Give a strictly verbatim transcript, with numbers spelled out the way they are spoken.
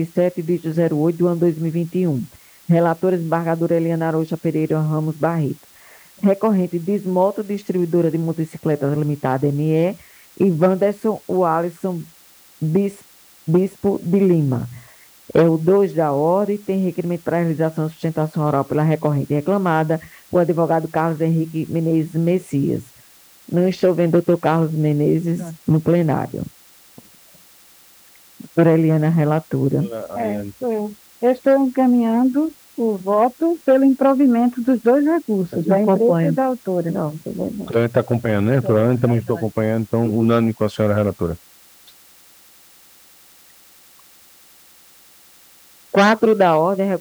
sete, dígito zero oito, do ano dois mil e vinte e um. Relatora, desembargadora Eliana Arocha Pereira Ramos Barreto. Recorrente, Desmoto Distribuidora de Motocicletas Limitada, M E, e Wanderson Alisson Bis- Bispo de Lima. É o dois da ordem, tem requerimento para realização de sustentação oral pela recorrente reclamada, o advogado Carlos Henrique Menezes Messias. Não estou vendo o doutor Carlos Menezes no plenário. Doutora Eliana, relatora. É, eu, eu estou encaminhando o voto pelo improvimento dos dois recursos, da empresa e da autora. Não, tô vendo. A Anne está acompanhando, né? A Anne também estou acompanhando, então unânime com a senhora relatora. Quatro da ordem,